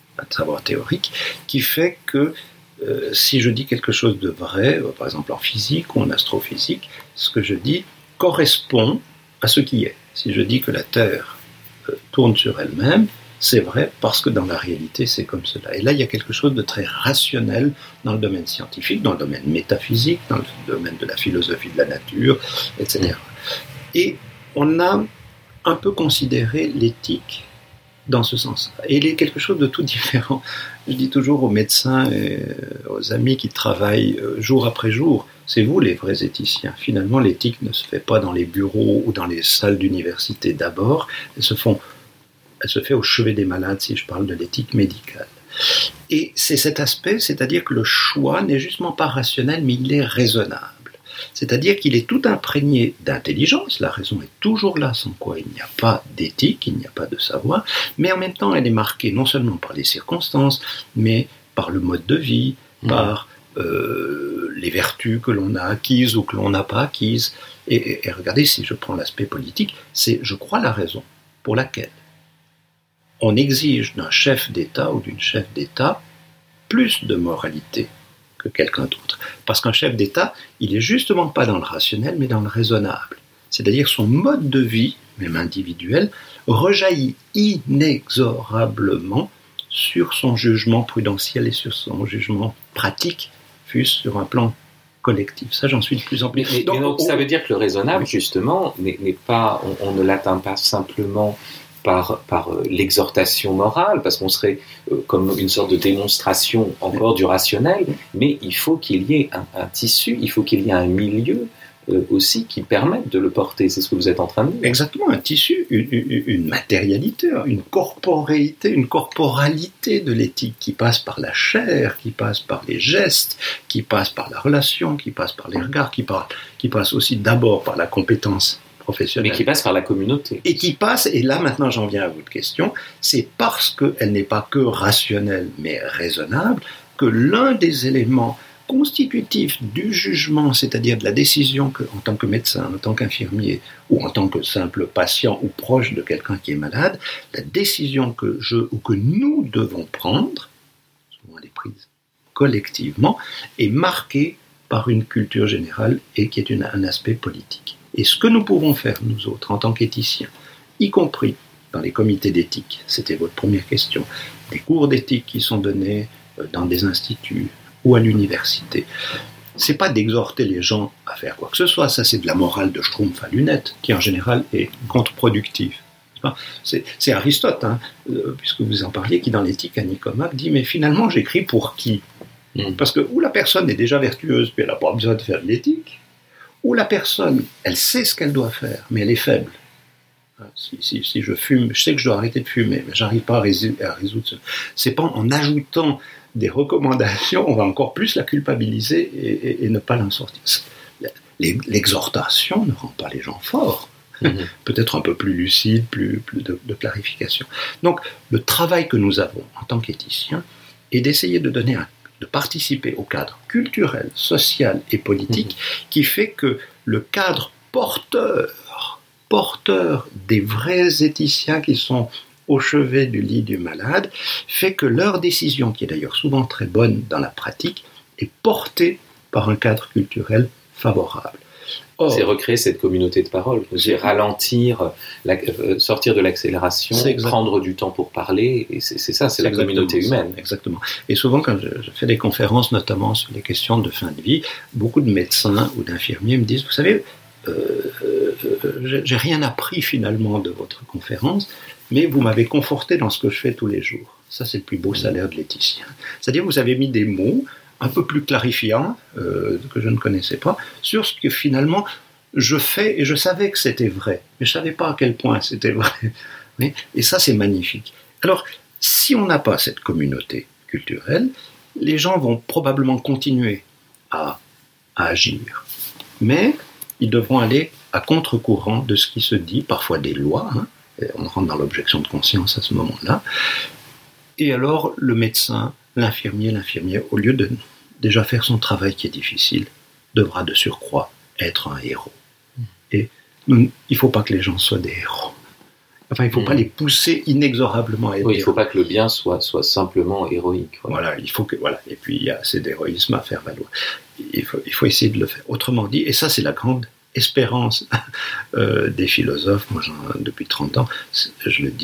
qui fait que si je dis quelque chose de vrai, par exemple en physique ou en astrophysique, ce que je dis correspond à ce qui est. Si je dis que la Terre tourne sur elle-même, c'est vrai parce que dans la réalité, c'est comme cela. Et là, il y a quelque chose de très rationnel dans le domaine scientifique, dans le domaine métaphysique, dans le domaine de la philosophie de la nature, etc. Et on a un peu considéré l'éthique dans ce sens-là. Et il est quelque chose de tout différent. Je dis toujours aux médecins et aux amis qui travaillent jour après jour, c'est vous les vrais éthiciens. Finalement, l'éthique ne se fait pas dans les bureaux ou dans les salles d'université d'abord, elle se fait au chevet des malades, si je parle de l'éthique médicale. Et c'est cet aspect, c'est-à-dire que le choix n'est justement pas rationnel, mais il est raisonnable. C'est-à-dire qu'il est tout imprégné d'intelligence, la raison est toujours là, sans quoi il n'y a pas d'éthique, il n'y a pas de savoir, mais en même temps elle est marquée non seulement par les circonstances, mais par le mode de vie, par les vertus que l'on a acquises ou que l'on n'a pas acquises. Et regardez, si je prends l'aspect politique, c'est, je crois, la raison pour laquelle on exige d'un chef d'État ou d'une chef d'État plus de moralité que quelqu'un d'autre. Parce qu'un chef d'État, il n'est justement pas dans le rationnel, mais dans le raisonnable. C'est-à-dire son mode de vie, même individuel, rejaillit inexorablement sur son jugement prudentiel et sur son jugement pratique, fût-ce sur un plan collectif. Ça, j'en suis de plus en plus. Donc, ça veut dire que le raisonnable, justement, n'est pas, on ne l'atteint pas simplement par l'exhortation morale, parce qu'on serait comme une sorte de démonstration encore du rationnel, mais il faut qu'il y ait un tissu, il faut qu'il y ait un milieu aussi qui permette de le porter. C'est ce que vous êtes en train de dire. Exactement, un tissu, une matérialité, une corporéité, une corporalité de l'éthique qui passe par la chair, qui passe par les gestes, qui passe par la relation, qui passe par les regards, qui passe aussi d'abord par la compétence professionnelle. Mais qui passe par la communauté. Et qui passe, et là maintenant j'en viens à votre question, c'est parce qu'elle n'est pas que rationnelle mais raisonnable que l'un des éléments constitutifs du jugement, c'est-à-dire de la décision que, en tant que médecin, en tant qu'infirmier ou en tant que simple patient ou proche de quelqu'un qui est malade, la décision que nous devons prendre, souvent elle est prise collectivement, est marquée par une culture générale et qui est un aspect politique. Et ce que nous pouvons faire, nous autres, en tant qu'éthiciens, y compris dans les comités d'éthique, c'était votre première question, des cours d'éthique qui sont donnés dans des instituts ou à l'université, c'est pas d'exhorter les gens à faire quoi que ce soit, ça c'est de la morale de Schtroumpf à lunettes, qui en général est contre-productive. C'est Aristote, puisque vous en parliez, qui dans l'éthique à Nicomaque dit, mais finalement j'écris pour qui ? Parce que ou la personne est déjà vertueuse, puis elle n'a pas besoin de faire de l'éthique, ou la personne, elle sait ce qu'elle doit faire, mais elle est faible. Si je fume, je sais que je dois arrêter de fumer, mais j'arrive pas à résoudre ça. C'est pas en ajoutant des recommandations, on va encore plus la culpabiliser et ne pas l'en sortir. L'exhortation ne rend pas les gens forts. Peut-être un peu plus lucide, plus de clarification. Donc, le travail que nous avons en tant qu'éthiciens est d'essayer de participer au cadre culturel, social et politique qui fait que le cadre porteur des vrais éthiciens qui sont au chevet du lit du malade, fait que leur décision, qui est d'ailleurs souvent très bonne dans la pratique, est portée par un cadre culturel favorable. Or, c'est recréer cette communauté de parole, c'est ralentir, sortir de l'accélération, prendre du temps pour parler, et c'est ça, c'est la communauté humaine. Exactement. Et souvent, quand je fais des conférences, notamment sur les questions de fin de vie, beaucoup de médecins ou d'infirmiers me disent, vous savez, j'ai rien appris finalement de votre conférence, mais vous m'avez conforté dans ce que je fais tous les jours. Ça, c'est le plus beau salaire de l'éthicien. C'est-à-dire, vous avez mis des mots un peu plus clarifiants, que je ne connaissais pas, sur ce que finalement je fais, et je savais que c'était vrai, mais je ne savais pas à quel point c'était vrai. Et ça, c'est magnifique. Alors, si on n'a pas cette communauté culturelle, les gens vont probablement continuer à agir. Mais ils devront aller à contre-courant de ce qui se dit, parfois des lois, on rentre dans l'objection de conscience à ce moment-là, et alors le médecin, l'infirmière, au lieu de déjà faire son travail qui est difficile, devra de surcroît être un héros. Et il ne faut pas que les gens soient des héros. Enfin, il ne faut pas les pousser inexorablement à être héros. Il ne faut pas que le bien soit simplement héroïque. Voilà, et puis il y a assez d'héroïsme à faire valoir. Il faut essayer de le faire. Autrement dit, et ça c'est la grande espérance des philosophes, moi depuis 30 ans, je le dis,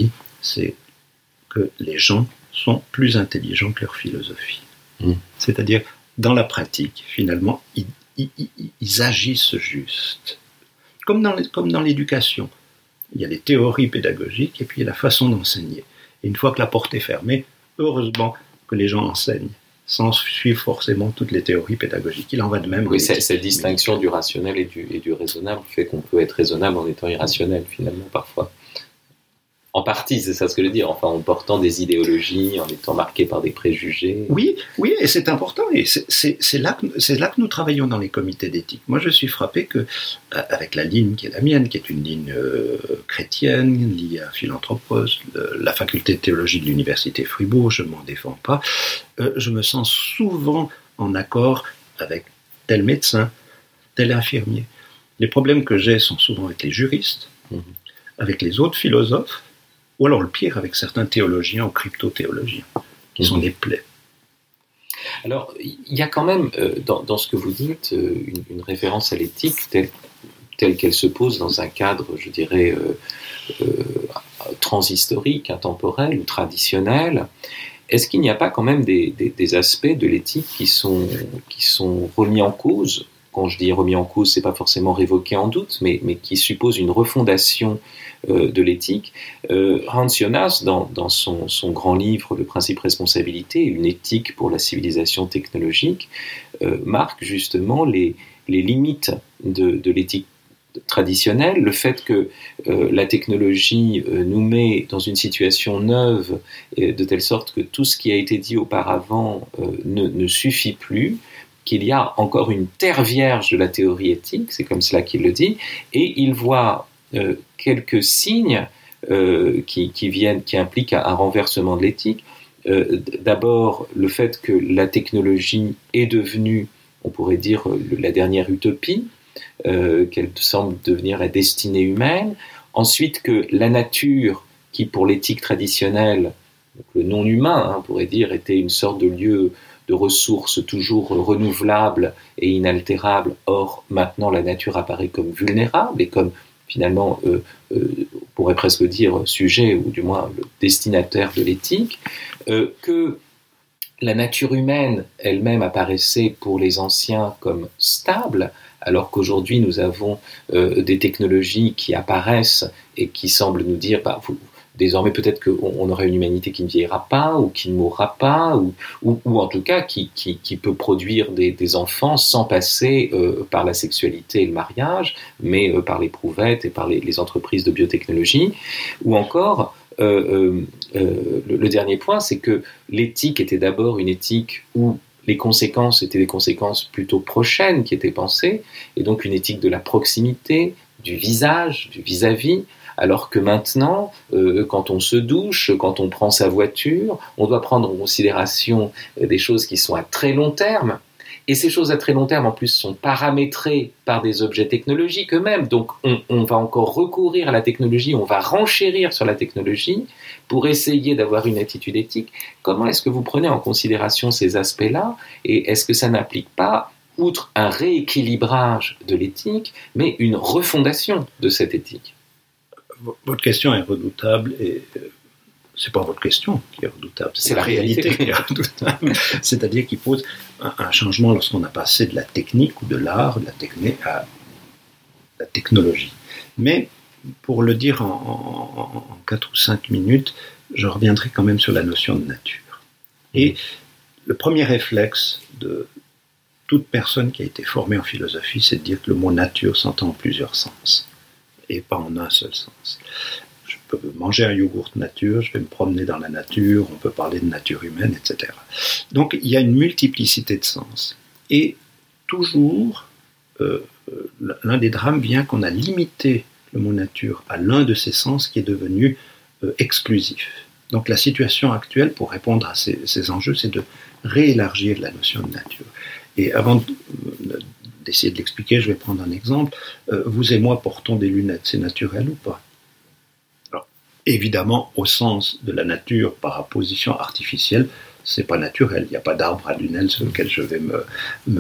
c'est que les gens sont plus intelligents que leur philosophie. C'est-à-dire, dans la pratique, finalement, ils agissent juste. Comme dans l'éducation. Il y a les théories pédagogiques et puis il y a la façon d'enseigner. Et une fois que la porte est fermée, heureusement que les gens enseignent, sans suivre forcément toutes les théories pédagogiques. Il en va de même. Oui, cette distinction du rationnel et du raisonnable fait qu'on peut être raisonnable en étant irrationnel, finalement, parfois. En partie, c'est ça ce que je veux dire, enfin, en portant des idéologies, en étant marqué par des préjugés. Oui, et c'est important, et c'est là que nous travaillons dans les comités d'éthique. Moi, je suis frappé que, avec la ligne qui est la mienne, qui est une ligne chrétienne, liée à Philanthropos, la faculté de théologie de l'université Fribourg, je ne m'en défends pas, je me sens souvent en accord avec tel médecin, tel infirmier. Les problèmes que j'ai sont souvent avec les juristes, avec les autres philosophes, ou alors le pire, avec certains théologiens ou crypto-théologiens, qui sont des plaies. Alors, il y a quand même, dans ce que vous dites, une référence à l'éthique telle qu'elle se pose dans un cadre, je dirais, transhistorique, intemporel ou traditionnel. Est-ce qu'il n'y a pas quand même des aspects de l'éthique qui sont remis en cause? Quand je dis remis en cause, c'est pas forcément révoqué en doute, mais qui suppose une refondation de l'éthique. Hans Jonas, dans son grand livre Le principe responsabilité, une éthique pour la civilisation technologique, marque justement les limites de l'éthique traditionnelle, le fait que la technologie nous met dans une situation neuve, de telle sorte que tout ce qui a été dit auparavant ne suffit plus, qu'il y a encore une terre vierge de la théorie éthique, c'est comme cela qu'il le dit, et il voit quelques signes qui impliquent un renversement de l'éthique. D'abord, le fait que la technologie est devenue, on pourrait dire, la dernière utopie, qu'elle semble devenir la destinée humaine. Ensuite, que la nature, qui pour l'éthique traditionnelle, donc le non-humain, on pourrait dire, était une sorte de lieu de ressources toujours renouvelables et inaltérables. Or, maintenant, la nature apparaît comme vulnérable et comme, finalement, on pourrait presque dire sujet, ou du moins le destinataire de l'éthique, que la nature humaine elle-même apparaissait pour les anciens comme stable, alors qu'aujourd'hui nous avons des technologies qui apparaissent et qui semblent nous dire désormais peut-être qu'on aurait une humanité qui ne vieillira pas ou qui ne mourra pas ou en tout cas qui peut produire des enfants sans passer par la sexualité et le mariage, mais par l'éprouvettes et par les entreprises de biotechnologie. Ou encore, le dernier point, c'est que l'éthique était d'abord une éthique où les conséquences étaient des conséquences plutôt prochaines qui étaient pensées, et donc une éthique de la proximité, du visage, du vis-à-vis, alors que maintenant, quand on se douche, quand on prend sa voiture, on doit prendre en considération des choses qui sont à très long terme, et ces choses à très long terme en plus sont paramétrées par des objets technologiques eux-mêmes, donc on va encore recourir à la technologie, on va renchérir sur la technologie pour essayer d'avoir une attitude éthique. Comment est-ce que vous prenez en considération ces aspects-là, et est-ce que ça n'implique pas, outre un rééquilibrage de l'éthique, mais une refondation de cette éthique? Votre question est redoutable, et c'est pas votre question qui est redoutable, c'est la réalité qui est redoutable. C'est-à-dire qu'il pose un changement lorsqu'on a passé de la technique ou de l'art, de la technique à la technologie. Mais pour le dire en 4 ou 5 minutes, je reviendrai quand même sur la notion de nature. Et le premier réflexe de toute personne qui a été formée en philosophie, c'est de dire que le mot nature s'entend en plusieurs sens, et pas en un seul sens. Je peux manger un yogourt nature, je vais me promener dans la nature, on peut parler de nature humaine, etc. Donc il y a une multiplicité de sens. Et toujours, l'un des drames vient qu'on a limité le mot nature à l'un de ces sens qui est devenu exclusif. Donc la situation actuelle, pour répondre à ces enjeux, c'est de réélargir la notion de nature. Et avant d'essayer de l'expliquer, je vais prendre un exemple. Vous et moi portons des lunettes, c'est naturel ou pas? Alors, évidemment, au sens de la nature par opposition artificielle, c'est pas naturel. Il n'y a pas d'arbre à lunettes sur lequel je vais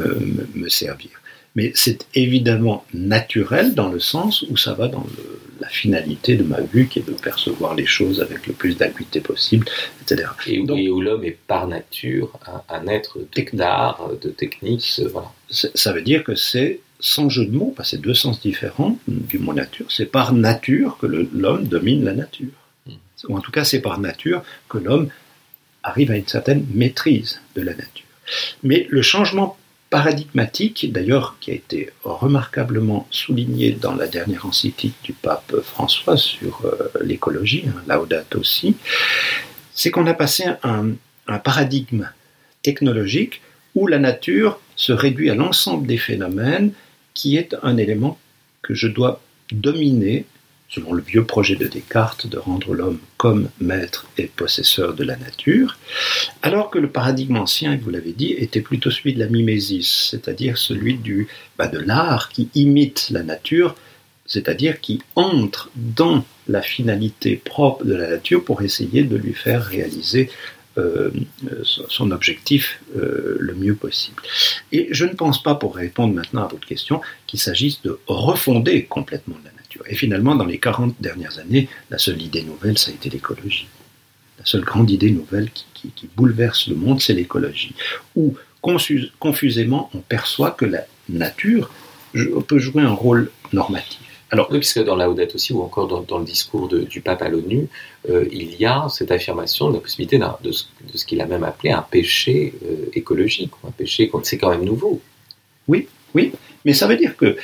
me servir. Mais c'est évidemment naturel dans le sens où ça va dans la finalité de ma vue qui est de percevoir les choses avec le plus d'acuité possible, etc. Et où l'homme est par nature un être d'art, de technique. Voilà. Ça veut dire que c'est, sans jeu de mots, parce que c'est deux sens différents du mot nature, c'est par nature que l'homme domine la nature. Ou en tout cas, c'est par nature que l'homme arrive à une certaine maîtrise de la nature. Mais le changement paradigmatique, d'ailleurs, qui a été remarquablement souligné dans la dernière encyclique du pape François sur l'écologie, Laudato Si, c'est qu'on a passé un paradigme technologique où la nature se réduit à l'ensemble des phénomènes, qui est un élément que je dois dominer, selon le vieux projet de Descartes de rendre l'homme comme maître et possesseur de la nature, alors que le paradigme ancien, vous l'avez dit, était plutôt celui de la mimésis, c'est-à-dire celui de l'art qui imite la nature, c'est-à-dire qui entre dans la finalité propre de la nature pour essayer de lui faire réaliser son objectif le mieux possible. Et je ne pense pas, pour répondre maintenant à votre question, qu'il s'agisse de refonder complètement la nature. Et finalement, dans les 40 dernières années, la seule idée nouvelle, ça a été l'écologie. La seule grande idée nouvelle qui bouleverse le monde, c'est l'écologie. Où, confusément, on perçoit que la nature peut jouer un rôle normatif. Alors, oui, puisque dans Laudato Si, ou encore dans le discours du pape à l'ONU, il y a cette affirmation de la possibilité de ce qu'il a même appelé un péché écologique, un péché, c'est quand même nouveau. Oui, mais ça veut dire que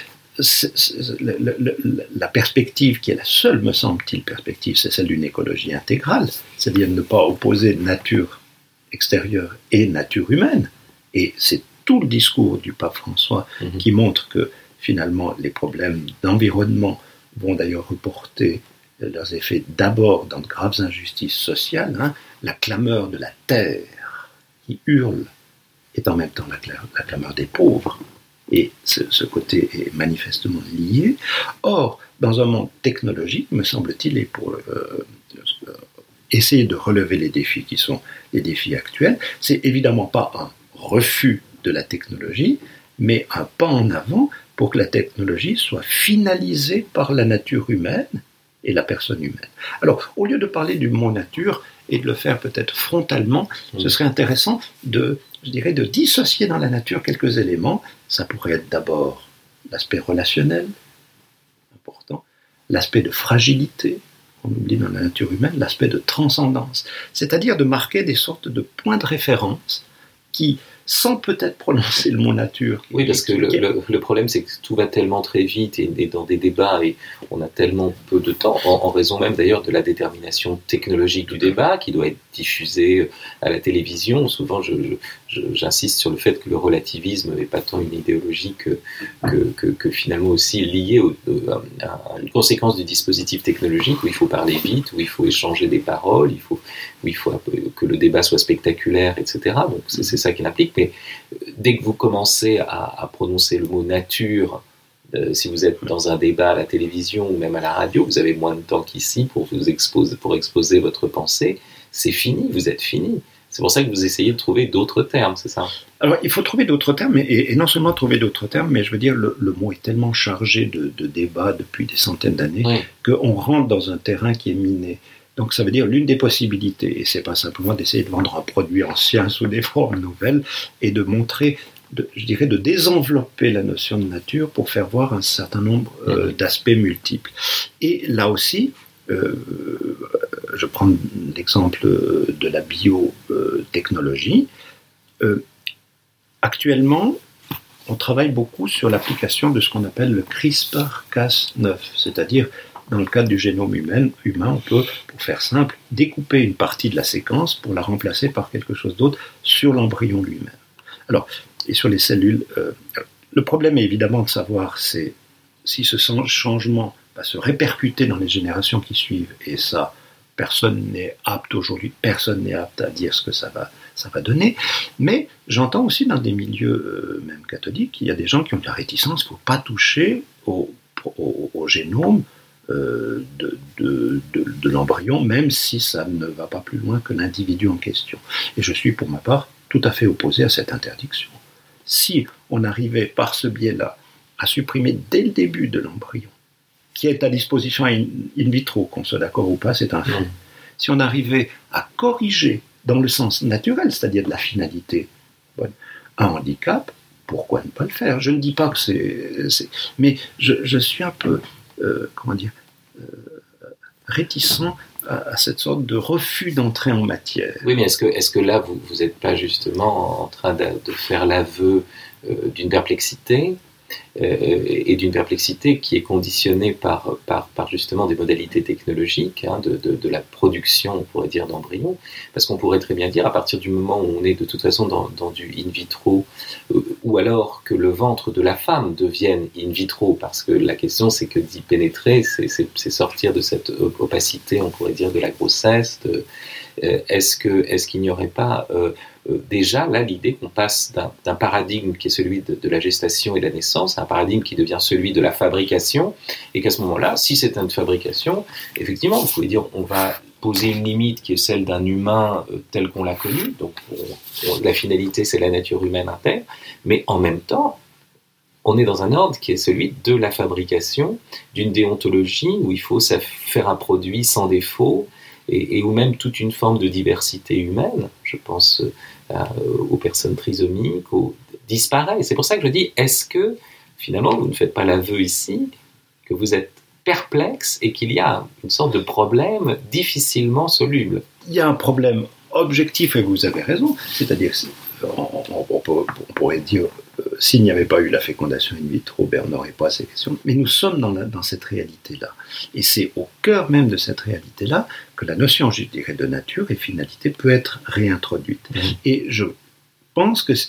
la perspective qui est la seule, me semble-t-il, perspective, c'est celle d'une écologie intégrale, c'est-à-dire ne pas opposer nature extérieure et nature humaine. Et c'est tout le discours du pape François qui montre que finalement les problèmes d'environnement vont d'ailleurs reporter leurs effets d'abord dans de graves injustices sociales. La clameur de la terre qui hurle est en même temps la clameur des pauvres. Et ce côté est manifestement lié. Or, dans un monde technologique, me semble-t-il, et pour essayer de relever les défis qui sont les défis actuels, c'est évidemment pas un refus de la technologie, mais un pas en avant pour que la technologie soit finalisée par la nature humaine et la personne humaine. Alors, au lieu de parler du mot nature et de le faire peut-être frontalement, ce serait intéressant de dissocier dans la nature quelques éléments. Ça pourrait être d'abord l'aspect relationnel, important, l'aspect de fragilité, on oublie dans la nature humaine, l'aspect de transcendance, c'est-à-dire de marquer des sortes de points de référence qui, sans peut-être prononcer le mot nature. Oui, parce que le problème, c'est que tout va tellement très vite et dans des débats, et on a tellement peu de temps, en raison même d'ailleurs de la détermination technologique du débat, qui doit être diffusé à la télévision. Souvent, j'insiste sur le fait que le relativisme n'est pas tant une idéologie que finalement aussi liée à une conséquence du dispositif technologique, où il faut parler vite, où il faut échanger des paroles, où il faut que le débat soit spectaculaire, etc. Donc c'est ça qui l'implique. Mais dès que vous commencez à prononcer le mot nature, si vous êtes dans un débat à la télévision ou même à la radio, vous avez moins de temps qu'ici pour exposer votre pensée. C'est fini, vous êtes fini. C'est pour ça que vous essayez de trouver d'autres termes, c'est ça? Alors, il faut trouver d'autres termes, et non seulement trouver d'autres termes, mais je veux dire, le mot est tellement chargé de débats depuis des centaines d'années qu'on rentre dans un terrain qui est miné. Donc ça veut dire l'une des possibilités, et c'est pas simplement d'essayer de vendre un produit ancien sous des formes nouvelles, et de montrer, de désenvelopper la notion de nature pour faire voir un certain nombre d'aspects multiples. Et là aussi, je prends l'exemple de la biotechnologie. Actuellement, on travaille beaucoup sur l'application de ce qu'on appelle le CRISPR-Cas9, c'est-à-dire dans le cadre du génome humain, on peut, pour faire simple, découper une partie de la séquence pour la remplacer par quelque chose d'autre sur l'embryon lui-même. Alors, et sur les cellules, le problème est évidemment de savoir si ce changement va se répercuter dans les générations qui suivent, et ça, personne n'est apte aujourd'hui, personne n'est apte à dire ce que ça va donner, mais j'entends aussi dans des milieux même catholiques, qu'il y a des gens qui ont de la réticence, il ne faut pas toucher au génome de l'embryon, même si ça ne va pas plus loin que l'individu en question. Et je suis pour ma part tout à fait opposé à cette interdiction. Si on arrivait par ce biais-là à supprimer dès le début de l'embryon qui est à disposition in vitro, qu'on soit d'accord ou pas, c'est un fait. Si on arrivait à corriger dans le sens naturel, c'est-à-dire de la finalité, un handicap, pourquoi ne pas le faire? Je ne dis pas que c'est... Mais je suis un peu, réticent à cette sorte de refus d'entrer en matière. Oui, mais est-ce que là, vous n'êtes pas justement en train de faire l'aveu d'une perplexité et d'une perplexité qui est conditionnée par justement des modalités technologiques, de la production, on pourrait dire, d'embryons, parce qu'on pourrait très bien dire, à partir du moment où on est de toute façon dans du in vitro, ou alors que le ventre de la femme devienne in vitro, parce que la question c'est que d'y pénétrer, c'est sortir de cette opacité, on pourrait dire, de la grossesse, est-ce qu'il n'y aurait pas... déjà, là, l'idée qu'on passe d'un paradigme qui est celui de la gestation et de la naissance à un paradigme qui devient celui de la fabrication, et qu'à ce moment-là, si c'est une fabrication, effectivement, vous pouvez dire on va poser une limite qui est celle d'un humain tel qu'on l'a connu, donc la finalité c'est la nature humaine interne, mais en même temps, on est dans un ordre qui est celui de la fabrication, d'une déontologie où il faut faire un produit sans défaut, et où même toute une forme de diversité humaine, je pense aux personnes trisomiques, disparaît. C'est pour ça que je dis, est-ce que finalement vous ne faites pas l'aveu ici que vous êtes perplexe et qu'il y a une sorte de problème difficilement soluble? Il y a un problème objectif, et vous avez raison, c'est-à-dire on pourrait dire s'il n'y avait pas eu la fécondation in vitro, on n'aurait pas ces questions, mais nous sommes dans cette réalité-là, et c'est au cœur même de cette réalité-là que la notion, je dirais, de nature et finalité peut être réintroduite. Et je pense que,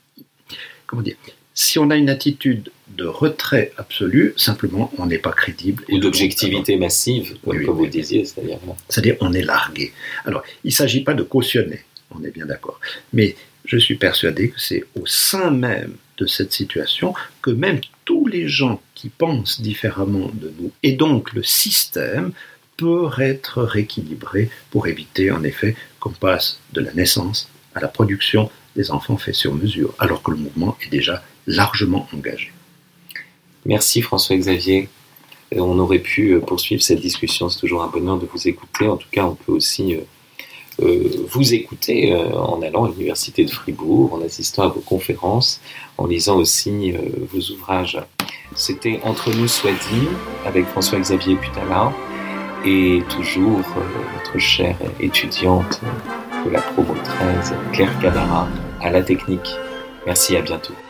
si on a une attitude de retrait absolu, simplement on n'est pas crédible. Ou d'objectivité massive, comme vous le disiez, c'est-à-dire on est largué. Alors, il ne s'agit pas de cautionner, on est bien d'accord, mais je suis persuadé que c'est au sein même de cette situation que même tous les gens qui pensent différemment de nous, et donc le système, peut être rééquilibré pour éviter en effet qu'on passe de la naissance à la production des enfants faits sur mesure, alors que le mouvement est déjà largement engagé. Merci François-Xavier. On aurait pu poursuivre cette discussion, c'est toujours un bonheur de vous écouter. En tout cas, on peut aussi vous écouter en allant à l'Université de Fribourg, en assistant à vos conférences, en lisant aussi vos ouvrages. C'était Entre nous soit dit, avec François-Xavier Putala, et toujours notre chère étudiante de la promo 13, Claire Cadara, à la technique. Merci, à bientôt.